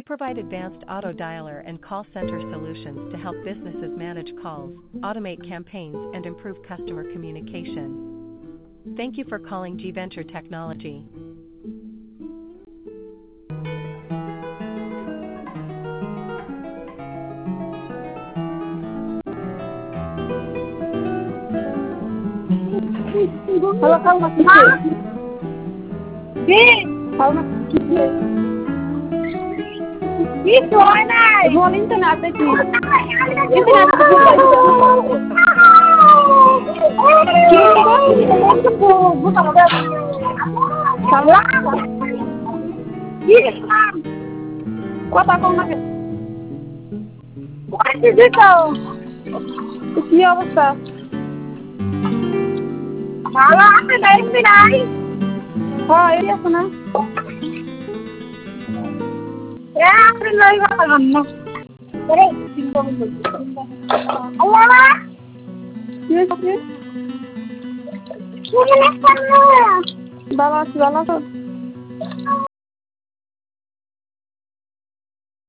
provide advanced auto dialer and call center solutions to help businesses manage calls, automate campaigns, and improve customer communication. Thank you for calling G Venture Technology. Halo Kang, masih di halo masih itu anai mau internet aja internet juga bukan udah salah iya kuat aku nggak bukan itu iya basta salah apa dari oh iya sana ya aku lagi makan Allah iya oke balas